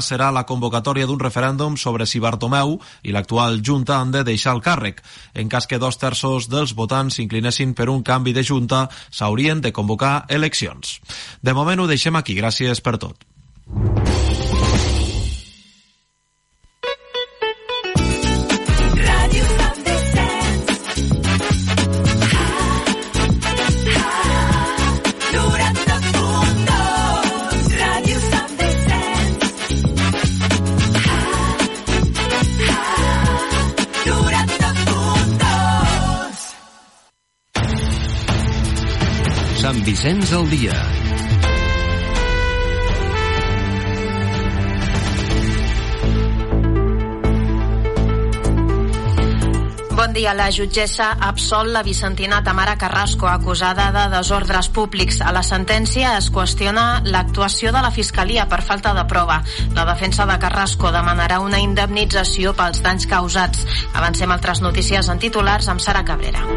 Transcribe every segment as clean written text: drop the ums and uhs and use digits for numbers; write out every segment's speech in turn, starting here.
serà la convocatòria d'un referèndum sobre si Bartomeu i l'actual Junta han de deixar el càrrec. En cas que 2/3 dels votants s'inclinessin per un canvi de Junta, s'haurien de convocar eleccions. De moment ho deixem aquí. Gràcies per tot. Sant Vicenç al dia. Bon dia. La jutgessa absol la vicentina Tamara Carrasco, acusada de desordres públics. A la sentència es qüestiona l'actuació de la Fiscalia per falta de prova. La defensa de Carrasco demanarà una indemnització pels danys causats. Avancem altres notícies en titulars amb Sara Cabrera.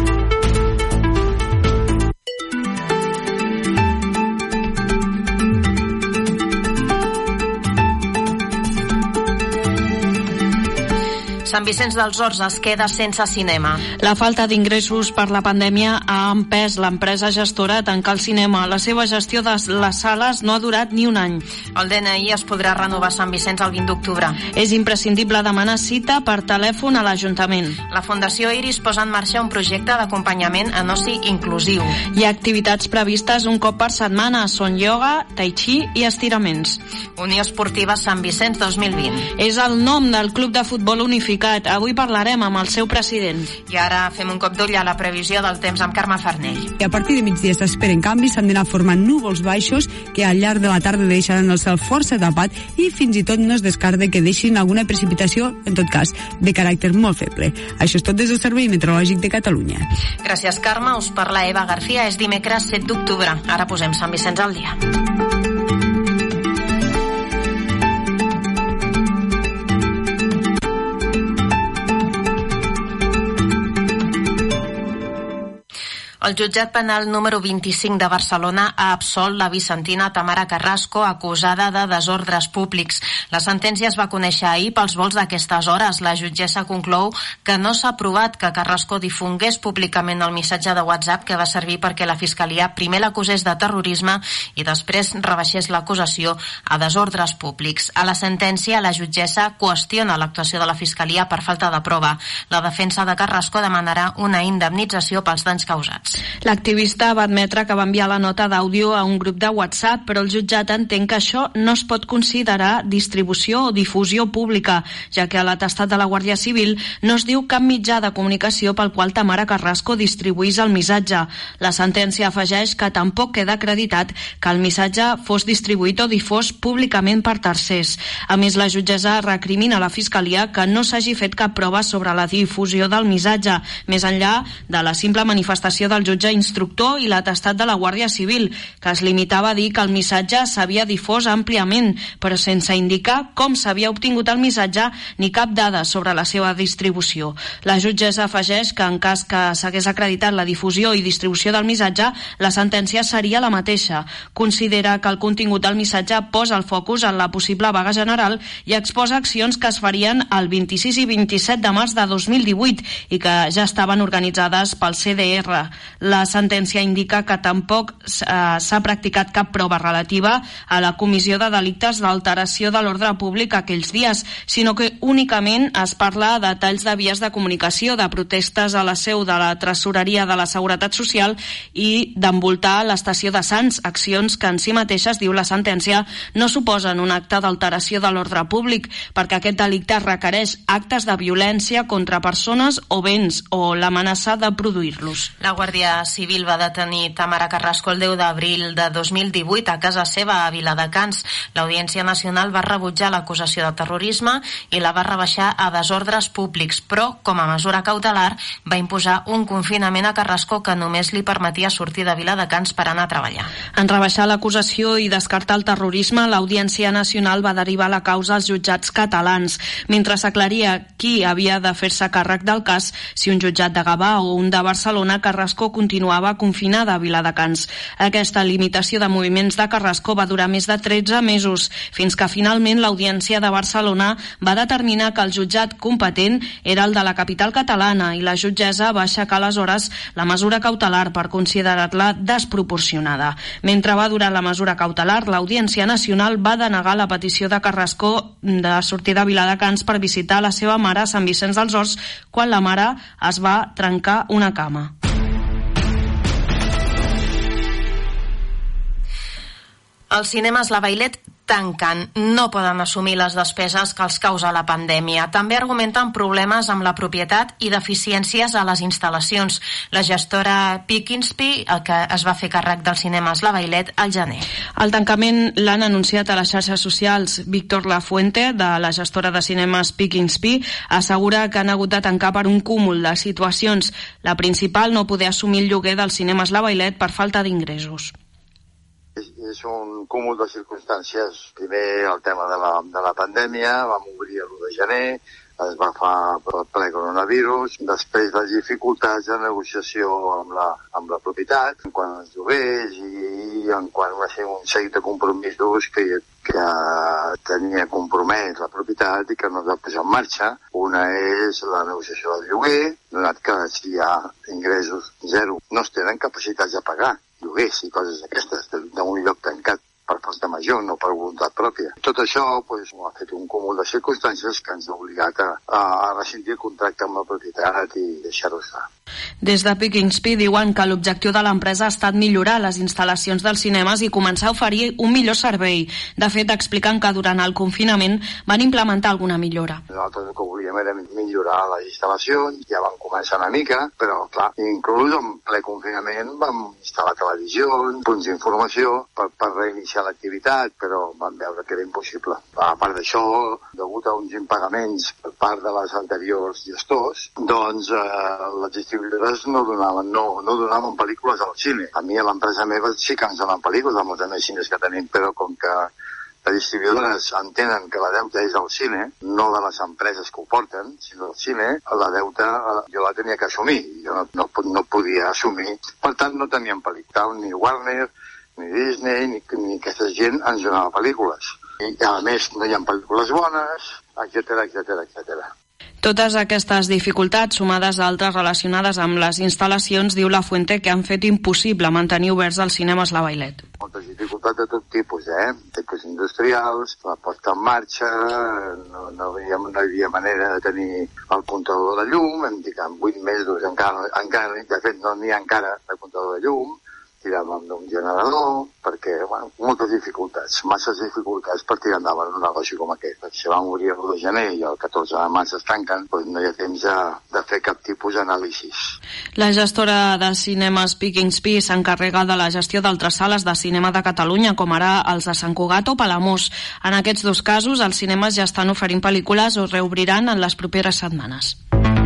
Sant Vicenç dels Horts es queda sense cinema. La falta d'ingressos per la pandèmia ha empès l'empresa gestora a tancar el cinema. La seva gestió de les sales no ha durat ni un any. El DNI es podrà renovar a Sant Vicenç el 20 d'octubre. És imprescindible demanar cita per telèfon a l'Ajuntament. La Fundació Iris posa en marxa un projecte d'acompanyament en oci inclusiu. Hi ha activitats previstes un cop per setmana. Són ioga, tai chi i estiraments. Unió Esportiva Sant Vicenç 2020. És el nom del club de futbol unificat. Avui parlarem amb el seu president. I ara fem un cop d'ull a la previsió del temps amb Carme Farnell. A partir de migdia s'esperen canvis, s'han d'anar formant núvols baixos que al llarg de la tarda deixaran el cel força tapat i fins i tot no es descarta que deixin alguna precipitació, en tot cas, de caràcter molt feble. Això és tot des del Servei Meteorològic de Catalunya. Gràcies, Carme. Us parla Eva García. És dimecres 7 d'octubre. Ara posem Sant Vicenç al dia. El jutjat penal número 25 de Barcelona ha absolt la vicentina Tamara Carrasco, acusada de desordres públics. La sentència es va conèixer ahir pels vols d'aquestes hores. La jutgessa conclou que no s'ha provat que Carrasco difongués públicament el missatge de WhatsApp que va servir perquè la Fiscalia primer l'acusés de terrorisme i després rebaixés l'acusació a desordres públics. A la sentència, la jutgessa qüestiona l'actuació de la Fiscalia per falta de prova. La defensa de Carrasco demanarà una indemnització pels danys causats. L'activista va admetre que va enviar la nota d'àudio a un grup de WhatsApp, però el jutjat entén que això no es pot considerar distribució o difusió pública, ja que a l'atestat de la Guàrdia Civil no es diu cap mitjà de comunicació pel qual Tamara Carrasco distribuís el missatge. La sentència afegeix que tampoc queda acreditat que el missatge fos distribuït o difós públicament per tercers. A més, la jutgessa recrimina a la Fiscalia que no s'hagi fet cap prova sobre la difusió del missatge, més enllà de la simple manifestació del jutge instructor i l'atestat de la Guàrdia Civil, que es limitava a dir que el missatge s'havia difós àmpliament, però sense indicar com s'havia obtingut el missatge ni cap dada sobre la seva distribució. La jutgessa afegeix que en cas que s'hagués acreditat la difusió i distribució del missatge, la sentència seria la mateixa. Considera que el contingut del missatge posa el focus en la possible vaga general i exposa accions que es farien el 26 i 27 de març de 2018 i que ja estaven organitzades pel CDR. La sentència indica que tampoc s'ha practicat cap prova relativa a la comissió de delictes d'alteració de l'ordre públic aquells dies, sinó que únicament es parla de talls de vies de comunicació, de protestes a la seu de la Tresoreria de la Seguretat Social i d'envoltar l'estació de Sants, accions que en si mateixes, diu la sentència, no suposen un acte d'alteració de l'ordre públic, perquè aquest delicte requereix actes de violència contra persones o béns o l'amenaça de produir-los. La Guàrdia Civil va detenir Tamara Carrasco el 10 d'abril de 2018 a casa seva a Viladecans. L'Audiència Nacional va rebutjar l'acusació de terrorisme i la va rebaixar a desordres públics, però, com a mesura cautelar, va imposar un confinament a Carrasco que només li permetia sortir de Viladecans per anar a treballar. En rebaixar l'acusació i descartar el terrorisme, l'Audiència Nacional va derivar la causa als jutjats catalans. Mentre s'aclaria qui havia de fer-se càrrec del cas, si un jutjat de Gavà o un de Barcelona, Carrasco continuava confinada a Viladecans. Aquesta limitació de moviments de Carrasco va durar més de 13 mesos, fins que finalment l'Audiència de Barcelona va determinar que el jutjat competent era el de la capital catalana i la jutgessa va aixecar aleshores la mesura cautelar per considerar-la desproporcionada. Mentre va durar la mesura cautelar, l'Audiència Nacional va denegar la petició de Carrasco de sortir de Viladecans per visitar la seva mare a Sant Vicenç dels Horts quan la mare es va trencar una cama. Els cinemes La Vailet tanquen, no poden assumir les despeses que els causa la pandèmia. També argumenten problemes amb la propietat i deficiències a les instal·lacions. La gestora Pikinsby, que es va fer càrrec dels cinemes La Vailet al gener. El tancament l'han anunciat a les xarxes socials. Víctor Lafuente, de la gestora de cinemes Pikinsby, assegura que han hagut de tancar per un cúmul de situacions. La principal, no poder assumir el lloguer dels cinemes La Vailet per falta d'ingressos. És un cúmul de circumstàncies. Primer, el tema de la pandèmia, vam obrir l'1 de gener, es va fer el ple coronavirus, després les dificultats de negociació amb la propietat, en quant als lloguers i en quant va ser un seguit de compromisos que tenia compromès la propietat i que no es va posar en marxa. Una és la negociació del lloguer, donat que si hi ha ingressos zero no es tenen capacitats de pagar lloguers i coses d'aquestes d'un lloc tancat per força major, no per voluntat pròpia. Tot això ha fet un cúmul de circumstàncies que ens ha obligat a rescindir el contracte amb la propietat i deixar-ho estar. Des de Pikinsby diuen que l'objectiu de l'empresa ha estat millorar les instal·lacions dels cinemes i començar a oferir un millor servei. De fet, expliquen que durant el confinament van implementar alguna millora. Nosaltres el que volíem era millorar les instal·lacions, ja vam començar una mica, però clar, inclús en ple confinament vam instal·lar televisions, punts d'informació per reiniciar l'activitat, però vam veure que era impossible. A part d'això, degut a uns impagaments per part de les anteriors gestors, doncs les distribuïdores no donaven pel·lícules al cine. A mi, a l'empresa meva, sí que ens donen pel·lícules amb els altres cines que tenim, però com que les distribuïdores entenen que la deuta és al cine, no de les empreses que ho porten, sinó al cine, la deuta jo la tenia que assumir. Jo no podia assumir. Per tant, no teníem pel·lícules, ni Warner, ni Disney, ni aquesta gent ens donava pel·lícules. I a més no hi ha pel·lícules bones, etcètera. Totes aquestes dificultats, sumades a altres relacionades amb les instal·lacions, diu Lafuente que han fet impossible mantenir oberts els cinemes La Vailet. Moltes dificultats de tot tipus, tipus industrials, la posta en marxa, no hi havia manera de tenir el comptador de llum, hem dit que en 8 mesos encara, de fet no n'hi ha encara de comptador de llum, tiràvem d'un generador, perquè, moltes dificultats, masses dificultats per tirar endavant un negoci com aquest. Si vam obrir el 1 de gener i el 14 de març es tanquen, doncs no hi ha temps de fer cap tipus d'anàlisis. La gestora de cinemes Pikinsby s'encarrega de la gestió d'altres sales de cinema de Catalunya, com ara els de Sant Cugat o Palamós. En aquests dos casos, els cinemes ja estan oferint pel·lícules o reobriran en les properes setmanes.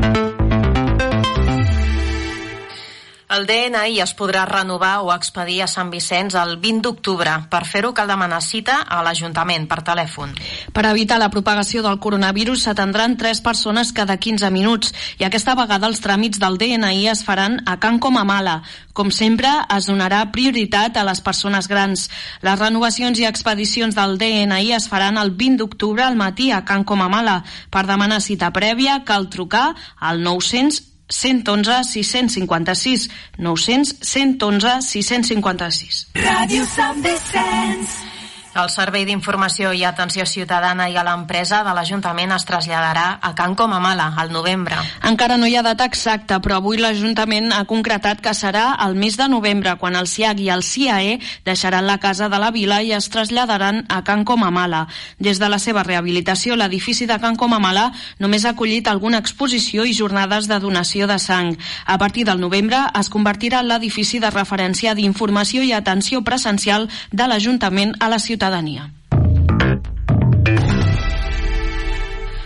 El DNI es podrà renovar o expedir a Sant Vicenç el 20 d'octubre. Per fer-ho cal demanar cita a l'Ajuntament per telèfon. Per evitar la propagació del coronavirus s'atendran 3 persones cada 15 minuts i aquesta vegada els tràmits del DNI es faran a Can Comamala. Com sempre, es donarà prioritat a les persones grans. Les renovacions i expedicions del DNI es faran el 20 d'octubre al matí a Can Comamala. Per demanar cita prèvia cal trucar al 900-111 656. 900-111 656. Ràdio Sant Vicenç. El Servei d'Informació i Atenció Ciutadana i a l'empresa de l'Ajuntament es traslladarà a Can Comamala al novembre. Encara no hi ha data exacta, però avui l'Ajuntament ha concretat que serà el mes de novembre, quan el SIAC i el CIAE deixaran la Casa de la Vila i es traslladaran a Can Comamala. Des de la seva rehabilitació, l'edifici de Can Comamala només ha acollit alguna exposició i jornades de donació de sang. A partir del novembre es convertirà en l'edifici de referència d'informació i atenció presencial de l'Ajuntament a la ciutadania.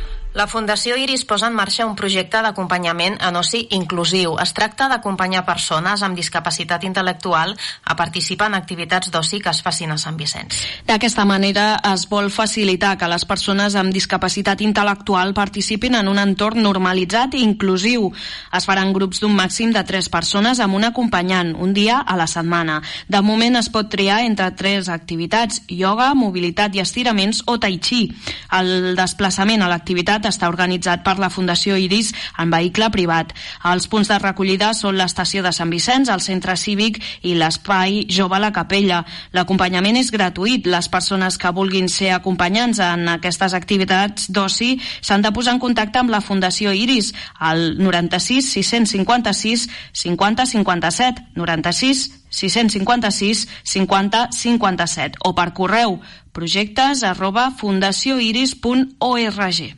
La Fundació Iris posa en marxa un projecte d'acompanyament en oci inclusiu. Es tracta d'acompanyar persones amb discapacitat intel·lectual a participar en activitats d'oci que es facin a Sant Vicenç. D'aquesta manera es vol facilitar que les persones amb discapacitat intel·lectual participin en un entorn normalitzat i inclusiu. Es faran grups d'un màxim de 3 persones amb un acompanyant, un dia a la setmana. De moment es pot triar entre 3 activitats: ioga, mobilitat i estiraments o tai chi. El desplaçament a l'activitat està organitzat per la Fundació Iris en vehicle privat. Els punts de recollida són l'estació de Sant Vicenç, el centre cívic i l'espai Jove a la Capella. L'acompanyament és gratuït. Les persones que vulguin ser acompanyants en aquestes activitats d'oci s'han de posar en contacte amb la Fundació Iris al 96 656 50 57, 96 656 50 57 o per correu projectes@fundacioiris.org.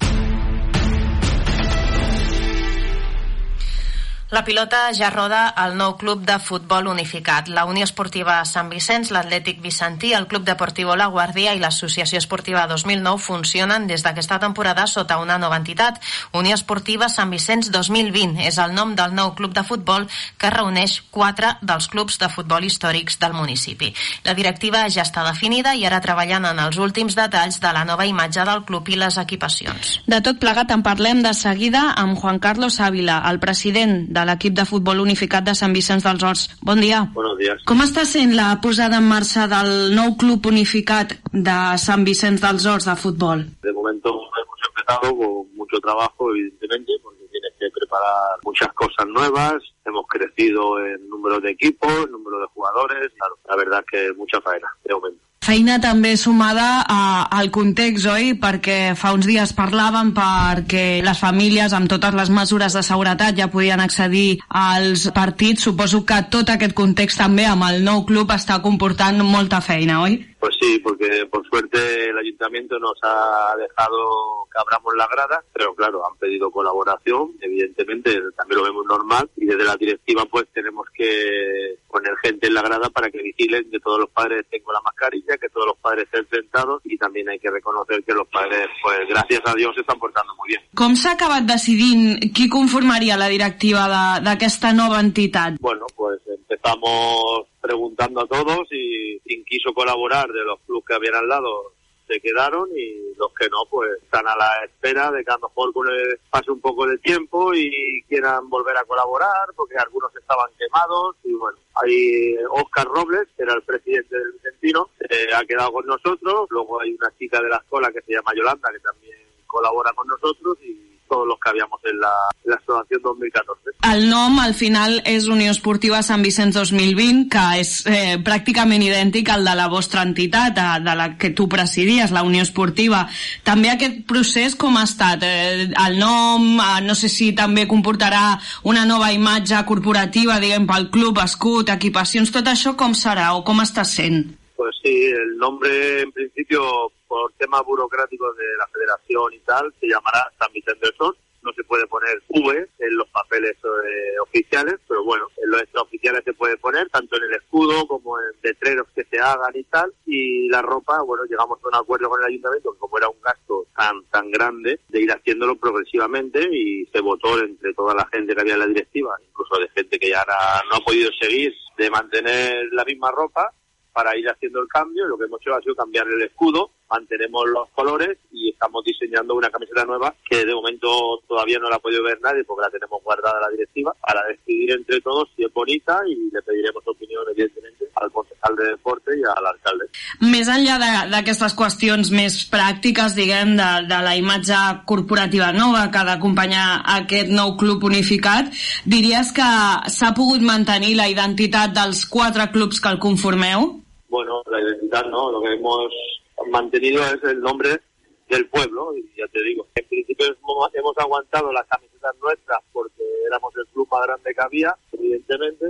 La pilota ja roda al nou club de futbol unificat. La Unió Esportiva Sant Vicenç, l'Atlètic Vicentí, el Club Deportiu La Guàrdia i l'Associació Esportiva 2009 funcionen des d'aquesta temporada sota una nova entitat. Unió Esportiva Sant Vicenç 2020 és el nom del nou club de futbol que reuneix 4 dels clubs de futbol històrics del municipi. La directiva ja està definida i ara treballant en els últims detalls de la nova imatge del club i les equipacions. De tot plegat en parlem de seguida amb Juan Carlos Ávila, el president de l'equip de futbol unificat de Sant Vicenç dels Horts. Bon dia. Buenos días. Com està sent la posada en marxa del nou club unificat de Sant Vicenç dels Horts de futbol? De momento hemos empezado con mucho trabajo, evidentemente, porque tienes que preparar muchas cosas nuevas. Hemos crecido en número de equipos, número de jugadores. Claro, la verdad que mucha faena, de momento. Feina també sumada al context, oi? Perquè fa uns dies parlàvem perquè les famílies amb totes les mesures de seguretat ja podien accedir als partits. Suposo que tot aquest context també amb el nou club està comportant molta feina, oi? Pues sí, porque por suerte el ayuntamiento nos ha dejado que abramos la grada, pero claro, han pedido colaboración, evidentemente también lo vemos normal, y desde la directiva pues tenemos que poner gente en la grada para que vigilen que todos los padres estén con la mascarilla, que todos los padres estén sentados, y también hay que reconocer que los padres, pues gracias a Dios, se están portando muy bien. Com s'ha acabat decidint qui conformaria la directiva d'aquesta nova entitat? Bueno, pues empezamos preguntando a todos y quien quiso colaborar de los clubes que habían al lado se quedaron y los que no pues están a la espera de que a lo mejor pase un poco de tiempo y quieran volver a colaborar porque algunos estaban quemados y bueno, hay Óscar Robles, que era el presidente del Vicentino, ha quedado con nosotros, luego hay una chica de la escuela que se llama Yolanda que también colabora con nosotros y todos los que habíamos en la asociación 2014. El nom, al final, és Unió Esportiva Sant Vicenç 2020, que és pràcticament idèntic al de la vostra entitat, de la que tu presidies, la Unió Esportiva. També aquest procés com ha estat? El nom, no sé si també comportarà una nova imatge corporativa, diguem, pel club, escut, equipacions, tot això com serà o com està sent? Pues sí, el nombre en principio por temas burocráticos de la federación y tal se llamará San Vicente del Horts. No se puede poner V en los papeles oficiales, pero bueno, en los extraoficiales se puede poner tanto en el escudo como en letreros que se hagan y tal. Y la ropa, bueno, llegamos a un acuerdo con el ayuntamiento que como era un gasto tan grande de ir haciéndolo progresivamente y se votó entre toda la gente que había en la directiva, incluso de gente que ya no ha podido seguir, de mantener la misma ropa para ir haciendo el cambio. Lo que hemos hecho ha sido cambiar el escudo, mantenemos los colores y estamos diseñando una camiseta nueva que de momento todavía no la ha podido ver nadie porque la tenemos guardada la directiva para decidir entre todos si es bonita y le pediremos opinión evidentemente al concejal de deporte y al alcalde. Més enllà d'aquestes qüestions més pràctiques, diguem, de la imatge corporativa nova que ha d'acompanyar aquest nou club unificat, diries que s'ha pogut mantenir la identitat dels 4 clubs que el conformeu? Bueno, la identidad no, lo que hemos mantenido es el nombre del pueblo y ya te digo, en principio hemos aguantado las camisetas nuestras porque éramos el club más grande que había, evidentemente,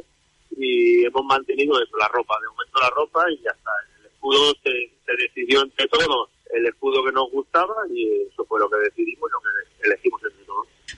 y hemos mantenido eso, la ropa, de momento la ropa y ya está. El escudo se decidió entre todos, el escudo que nos gustaba y eso fue lo que decidimos y lo que elegimos entre todos.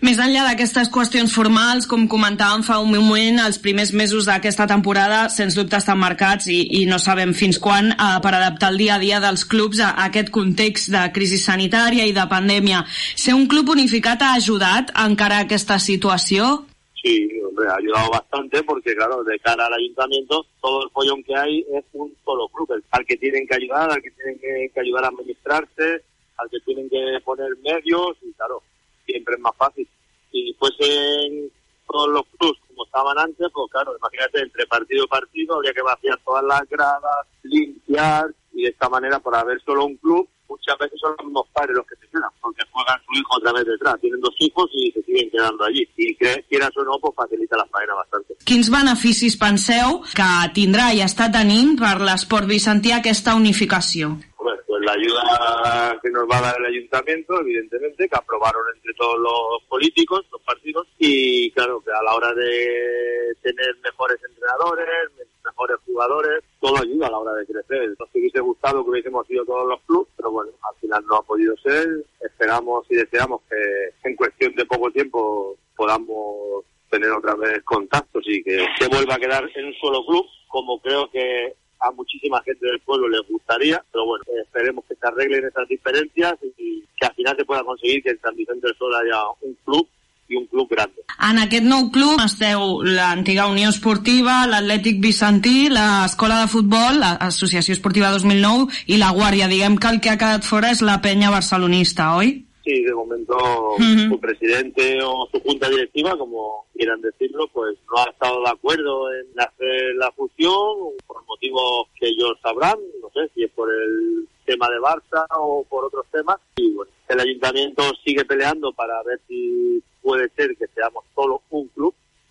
Més enllà d'aquestes qüestions formals, com comentàvem fa un moment, els primers mesos d'aquesta temporada sens dubte estan marcats i no sabem fins quan per adaptar el dia a dia dels clubs a aquest context de crisi sanitària i de pandèmia. Ser un club unificat ha ajudat a encarar aquesta situació? Sí, hombre, ha ayudado bastante porque, claro, de cara al ayuntamiento, todo el follón que hay es un solo club, al que tienen que ayudar, al que tienen que ayudar a administrarse, al que tienen que poner medios, y claro, siempre es más fácil. Si fuesen todos los clubs como estaban antes, pues claro, imagínate, entre partido y partido habría que vaciar todas las gradas, limpiar, y de esta manera, por haber solo un club, muchas veces son los mismos padres los que se quedan, porque juegan su hijo otra vez detrás. Tienen 2 hijos y se siguen quedando allí. Y quieras o no, pues facilita la faena bastante. Quins beneficis penseu que tindrà i està tenint per l'esport vicentí aquesta unificació? Bueno, pues la ayuda que nos va a dar el ayuntamiento, evidentemente, que aprobaron entre todos los políticos, los partidos, y claro, que a la hora de tener mejores entrenadores, mejores jugadores, todo ayuda a la hora de crecer. Nos hubiese gustado que hubiésemos ido todos los clubes, pero bueno, al final no ha podido ser. Esperamos y deseamos que en cuestión de poco tiempo podamos tener otra vez contactos y que se vuelva a quedar en un solo club, como creo que a muchísima gente del pueblo les gustaría, pero bueno, esperemos que se arreglen esas diferencias y que al final se pueda conseguir que en Sant Vicent del Sol haya un club i un club grande. En aquest nou club esteu l'antiga Unió Esportiva, l'Atlètic Vicentí, l'Escola de Futbol, l'Associació Esportiva 2009 i la Guàrdia. Diguem que el que ha quedat fora és la penya barcelonista, oi? Sí, de momento su presidente o su junta directiva, como quieran decirlo, pues no ha estado de acuerdo en hacer la fusión por motivos que ellos sabrán, no sé si es por el tema de Barça o por otros temas. Y bueno, el ayuntamiento sigue peleando para ver si puede ser que seamos solo un club,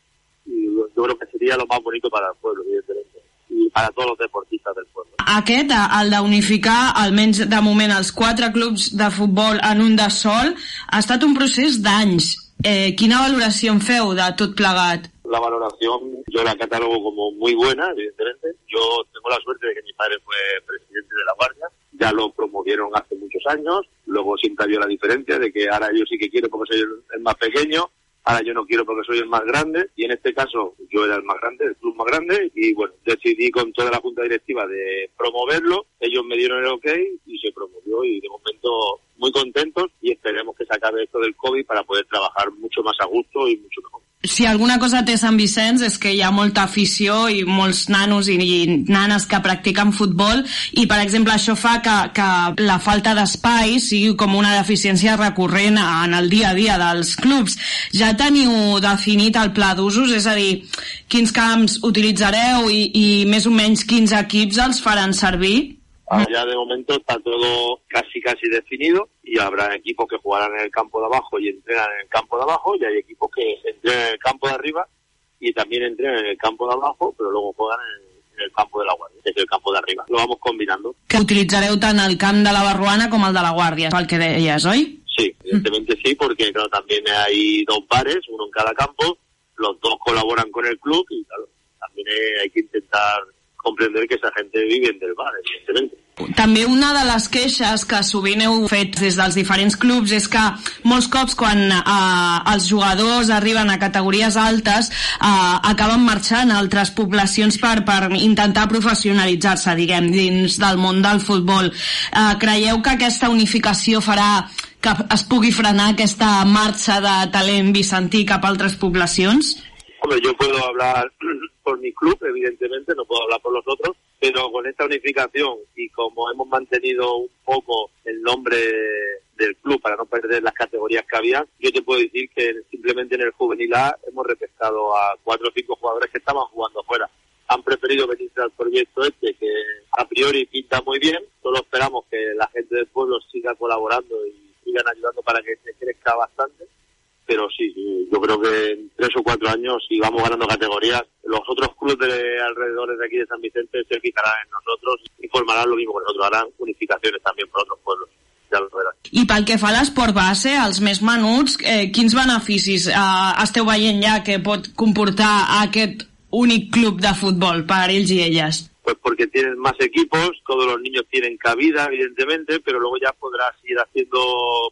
y yo creo que sería lo más bonito para el pueblo, evidentemente, y para todos los deportistas del pueblo. Aquest, el d'unificar almenys de moment els 4 clubs de futbol en un de sol, ha estat un procés d'anys. Quina valoració en feu de tot plegat? La valoración yo la catalogo como muy buena, evidentemente. Yo tengo la suerte de que mi padre fue presidente de la Guardia, ya lo promovieron hace muchos años, luego siempre había la diferencia de que ahora yo sí que quiero porque soy el más pequeño, ahora yo no quiero porque soy el más grande, y en este caso yo era el más grande, el club más grande, y bueno, decidí con toda la junta directiva de promoverlo, ellos me dieron el ok y se promovió, y de momento muy contentos, y esperemos que se acabe esto del COVID para poder trabajar mucho más a gusto y mucho mejor. Si alguna cosa té Sant Vicenç és que hi ha molta afició i molts nanos i nanes que practiquen futbol, i per exemple això fa que la falta d'espai sigui com una deficiència recurrent en el dia a dia dels clubs. Ja teniu definit el pla d'usos, és a dir, quins camps utilitzareu i més o menys quins equips els faran servir? Ya de momento está todo casi definido, y habrá equipos que jugarán en el campo de abajo y entrenan en el campo de abajo, y hay equipos que entrenan en el campo de arriba y también entrenan en el campo de abajo, pero luego juegan en el campo de la Guàrdia, que es el campo de arriba. Lo vamos combinando. Que utilitzareu tant el camp de la Barruana com el de la Guàrdia, pel que deies, oi? Sí, evidentemente sí, porque claro, también hay 2 bares, uno en cada campo, los 2 colaboran con el club, y claro, también hay que intentar comprender que esa gente vive del bar, evidentemente. També una de les queixes que sovint heu fet des dels diferents clubs és que molts cops quan els jugadors arriben a categories altes acaben marxant a altres poblacions per intentar professionalitzar-se, diguem, dins del món del futbol. Creieu que aquesta unificació farà que es pugui frenar aquesta marxa de talent vicentí cap a altres poblacions? Hombre, yo puedo hablar por mi club, evidentemente, no puedo hablar por los otros, pero con esta unificación y como hemos mantenido un poco el nombre del club para no perder las categorías que había, yo te puedo decir que simplemente en el Juvenil A hemos repescado a 4 o 5 jugadores que estaban jugando afuera. Han preferido venirse al proyecto que a priori pinta muy bien, solo esperamos que la gente del pueblo siga colaborando y sigan ayudando para que se crezca bastante. Pero sí, yo creo que en 3 o 4 años, si vamos ganando categorías, los otros clubes de alrededores de aquí de Sant Vicente se fijarán en nosotros y formarán lo mismo que nosotros, harán unificaciones también por otros pueblos. Ja lo veràs. I pel que fa a l'esport base, els més menuts, quins beneficis esteu veient ja que pot comportar aquest únic club de futbol per ells i elles? Pues porque tienen más equipos, todos los niños tienen cabida, evidentemente, pero luego ya podrás ir haciendo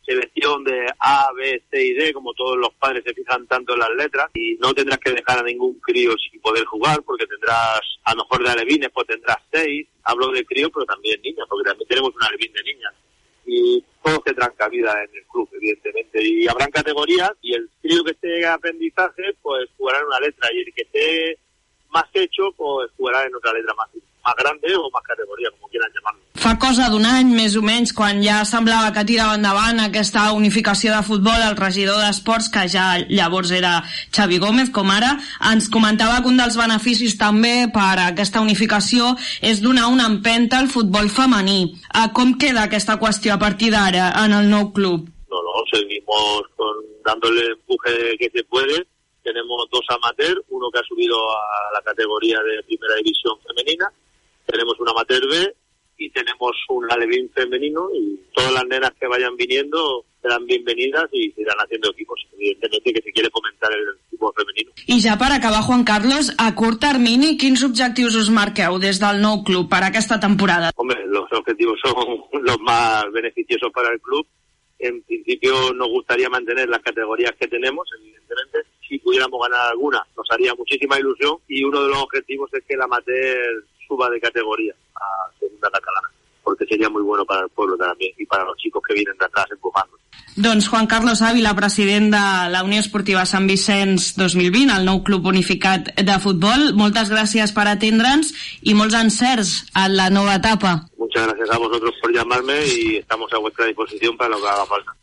selección de A, B, C y D, como todos los padres se fijan tanto en las letras, y no tendrás que dejar a ningún crío sin poder jugar, porque tendrás, a lo mejor de alevines, pues tendrás 6, hablo de crío, pero también niñas, porque también tenemos un alevín de niñas, y todos tendrán cabida en el club, evidentemente, y habrán categorías, y el crío que esté en aprendizaje, pues jugará en una letra, y el que esté más hecho, pues jugarà en otra letra más grande o más categoria, com quieran llamarlo. Fa cosa d'un any, més o menys, quan ja semblava que tirava endavant aquesta unificació de futbol, el regidor d'Esports, que ja llavors era Xavi Gómez, com ara, ens comentava que un dels beneficis també per a aquesta unificació és donar una empenta al futbol femení. Com queda aquesta qüestió a partir d'ara en el nou club? No, seguimos dándole el empuje que se puede. Tenemos 2 amateurs, uno que ha subido a la categoría de primera división femenina, tenemos un amateur B y tenemos un alevín femenino, y todas las nenas que vayan viniendo serán bienvenidas y se irán haciendo equipos, evidentemente, que se quiere fomentar el equipo femenino. I ja per acabar, Juan Carlos, a curt termini, quins objectius us marqueu des del nou club per aquesta temporada? Hombre, los objetivos son los más beneficiosos para el club. En principio nos gustaría mantener las categorías que tenemos, evidentemente. Si pudiéramos ganar alguna, nos haría muchísima ilusión, y uno de los objetivos es que el amateur suba de categoría a segunda catalana, porque sería muy bueno para el pueblo también y para los chicos que vienen de atrás empujando. Doncs Juan Carlos Ávila, president de la Unió Esportiva Sant Vicenç 2020, el nou club unificat de futbol, moltes gràcies per atendre'ns i molts encerts en la nova etapa. Muchas gracias a vosotros por llamarme y estamos a vuestra disposición para lo que haga falta.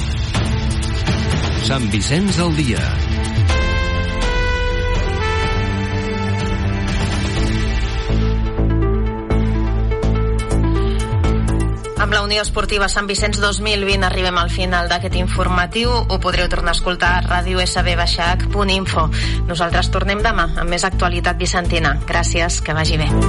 Sant Vicenç al dia. Amb la Unió Esportiva Sant Vicenç 2020 arribem al final d'aquest informatiu. Ho podreu tornar a escoltar a radiosb-h.info. Nosaltres tornem demà amb més actualitat vicentina. Gràcies, que vagi bé.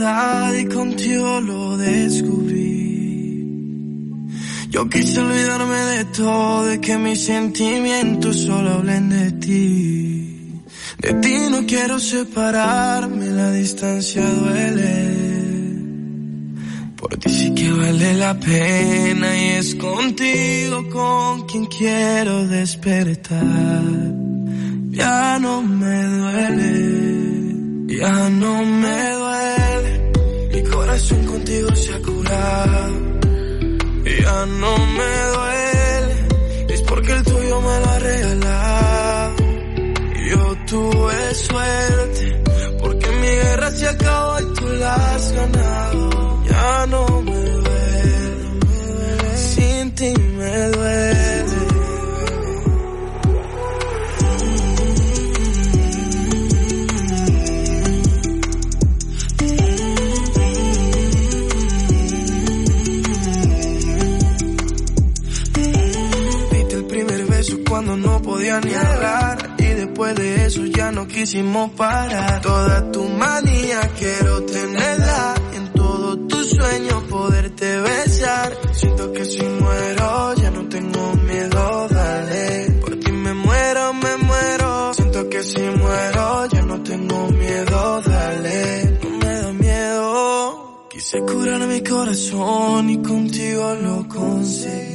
verdad y contigo lo descubrí. Yo quise olvidarme de todo, de que mis sentimientos solo hablen de ti. De ti no quiero separarme, la distancia duele. Por ti sí que vale la pena y es contigo con quien quiero despertar. Ya no me duele, ya no me duele. Mi corazón contigo se ha curado. Ya no me duele, es porque el tuyo me lo ha regalado. Yo tuve suerte, porque mi guerra se acabó y tú la has ganado. Ya no me duele, sin ti me duele. Viste el primer beso cuando no podía ni hablar, y después de eso ya no quisimos parar. Toda tu manía quiero tenerla, sueño poderte besar. Siento que si muero ya no tengo miedo, dale. Por ti me muero, me muero. Siento que si muero ya no tengo miedo, dale. No me da miedo. Quise curar mi corazón y contigo lo conseguí.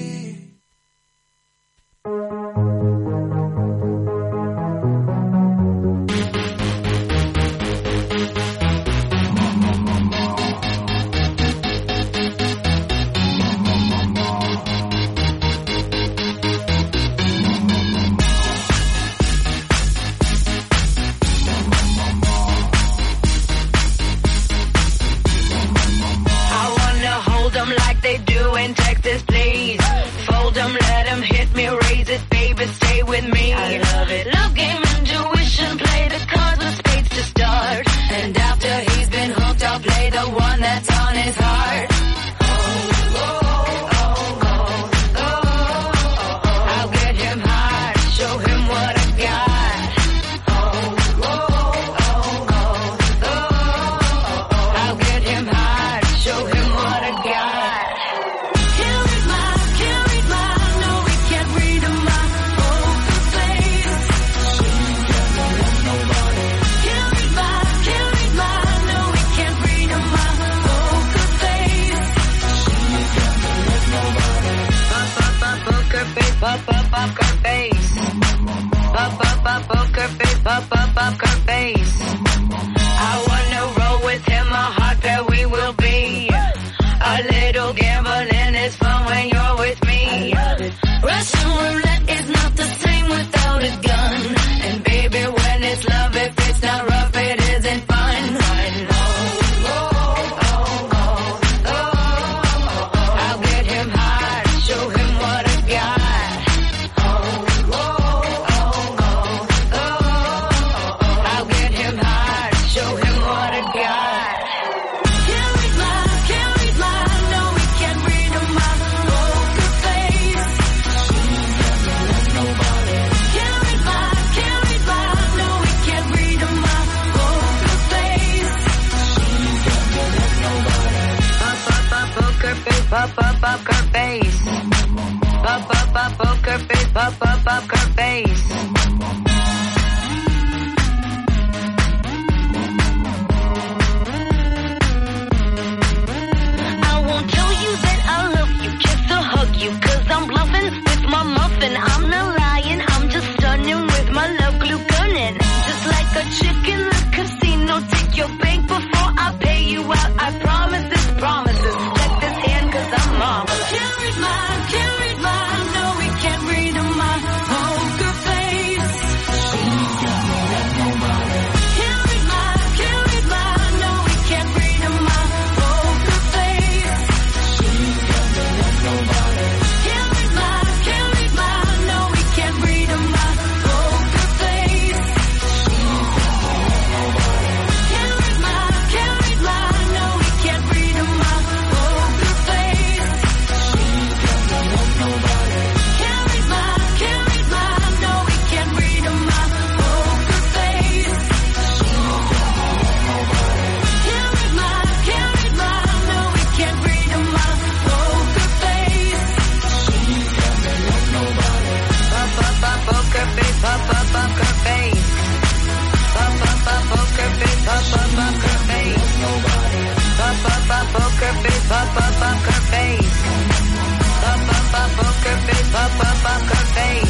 poker face, poker face. Poker face, poker face.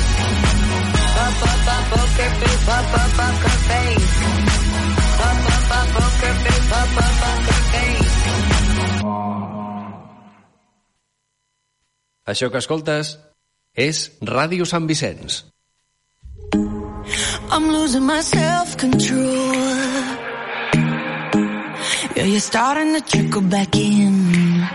Poker face, poker face. Poker face, poker face. Això que escoltes és Ràdio Sant Vicenç. I'm losing my self-control. Yeah, you're starting to trickle back in.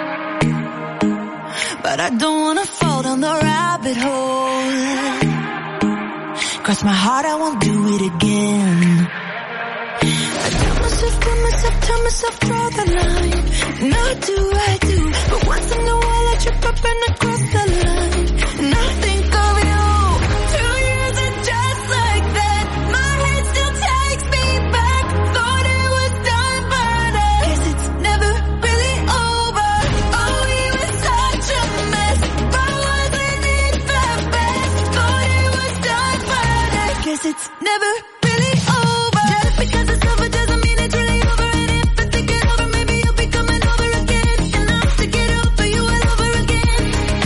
But I don't wanna fall down the rabbit hole. Cross my heart, I won't do it again. I tell myself, draw the line. And I do. But once in a while I trip up and I cross the line. And I think of you. 2 years and just like that, my head still takes me back. Thought it was done, but I guess it's never really over. Oh, we were such a mess, but wasn't it the best? Thought it was done, but I guess it's never really over. Just because it's over doesn't mean it's really over. And if I think it over, maybe you'll be coming over again. And I'll stick it over you all over again.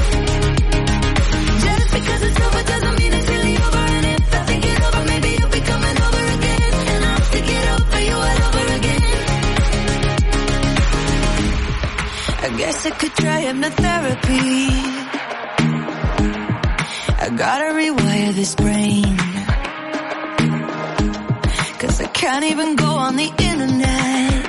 Just because it's over doesn't mean it's really over. And if I think it over, maybe you'll be coming over again. And I'll stick it over you all over again. I guess I could try hypnotherapy. I gotta rewire this brain. 'Cause I can't even go on the internet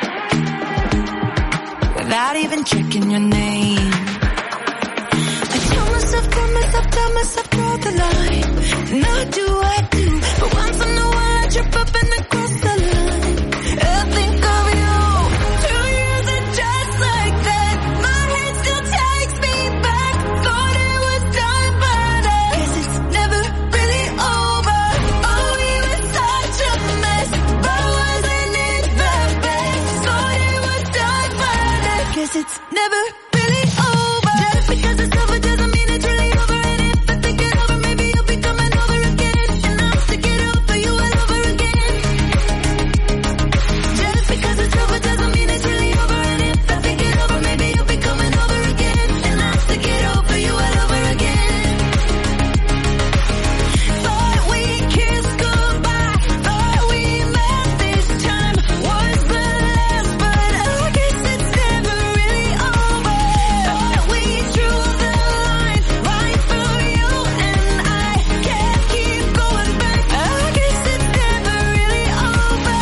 without even checking your name. I tell myself, draw the line. And I do. But once in a while I trip up and I cross the line. I think of you. 2 years and just like that, my head still takes me back. Thought it was done, but I guess it's never really over. Oh, we were such a mess, but wasn't it the best? Thought it was done, but I guess it's never really over. Just because it's over doesn't mean it's really over. And if I think it over, maybe you'll be coming over again. And I'll stick it over you all over again. Just because it's over doesn't mean it's really over. And if I think it over, maybe you'll be coming over again. And I'll stick it over you all over again. Thought we kissed goodbye. Thought we met this time was the last, but I guess it's never really over. Thought we drew the line right through you and I can't keep going back. I guess it's never really over.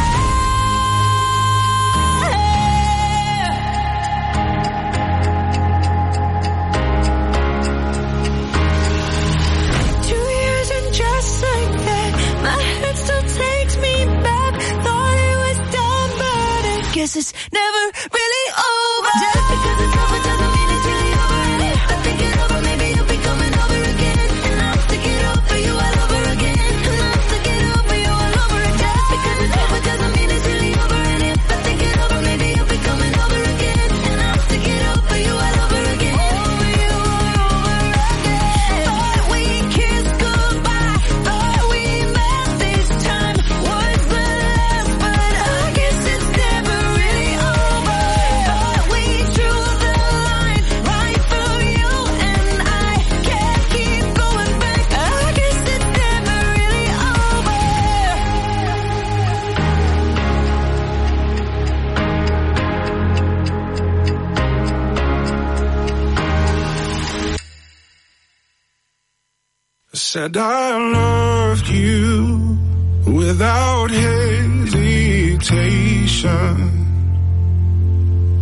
2 years and just like that, my head still takes me back. Thought it was done, but I guess it's never really over. Just because it's over doesn't mean it's really over. And if I think it over, maybe you'll be coming over again. And I'll stick it over you all over again. And I'll stick it over you all over again. Just because it's over doesn't mean it's really over. And if I think it over, maybe you'll be coming over again. And I'll stick it over you all over again. Over you all over again. Thought we kissed goodbye. Thought we met this time was the last, but I guess it's never really over. Thought we drew the line right through you and I can't keep going back. I guess it's never really over. Said I loved you without hesitation.